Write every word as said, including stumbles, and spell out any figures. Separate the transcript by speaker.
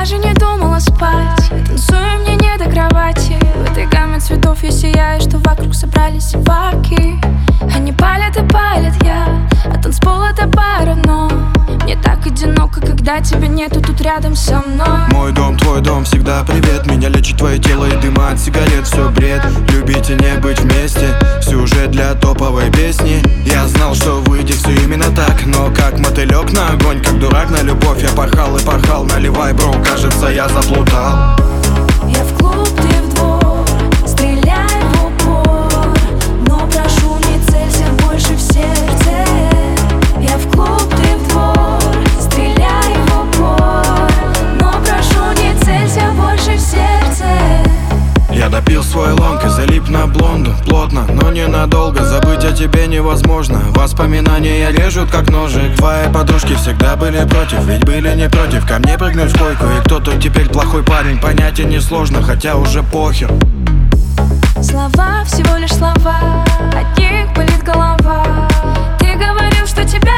Speaker 1: даже не думала спать. Танцую мне не до кровати. В этой гамме цветов я сияю, что вокруг собрались зеваки. Они палят и палят, я а танцпол это бар, но мне так одиноко, когда тебя нету тут рядом со мной.
Speaker 2: Мой дом, твой дом, всегда привет. Меня лечит твое тело и дыма от сигарет. Все бред, любить и не быть вместе. Сюжет для топовой песни. Я знал, что выйдет все именно так, но как мотылек на огонь, как дурак на любовь. Я порхал и порхал, наливай, бро, кажется, я заплутал.
Speaker 1: Я в клуб, ты в двор, стреляй в упор, но прошу, не целься больше в сердце. Я в клуб, ты в двор, стреляй в упор, но прошу, не целься больше в сердце.
Speaker 2: Я допил свой лонг и залип на блонду. Плотно, но ненадолго, забыть о тебе невозможно. Воспоминания режут как ножик. Твои подружки всегда были против, ведь были не против ко мне прыгнуть в койку. И кто тут теперь плохой парень, понять и несложно, хотя уже похер.
Speaker 1: Слова, всего лишь слова, от них болит голова. Ты говорил, что тебя